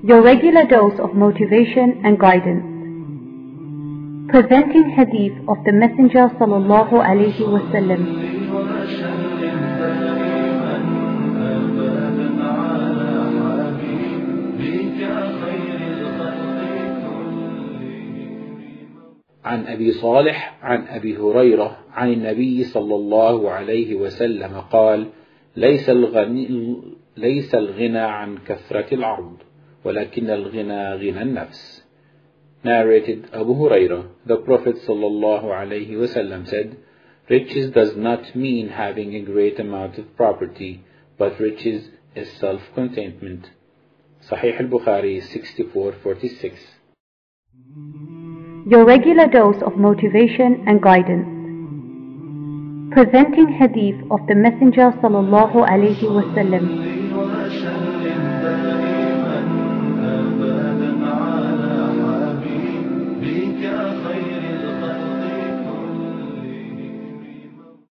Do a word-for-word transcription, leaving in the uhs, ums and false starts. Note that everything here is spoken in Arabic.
Your regular dose of motivation and guidance. Presenting hadith of the Messenger sallallahu alaihi wasallam. عن أبي صالح عن أبي هريرة عن النبي صلى الله عليه وسلم قال: ليس الغني ليس الغنى عن كثرة العرض ولكن الغنى غنى النفس. Narrated Abu Hurairah, the Prophet صلى الله عليه وسلم said, riches does not mean having a great amount of property, but riches is self-contentment. Sahih al-Bukhari sixty-four forty-six. Your regular dose of motivation and guidance. Presenting hadith of the Messenger sallallahu alaihi wasallam.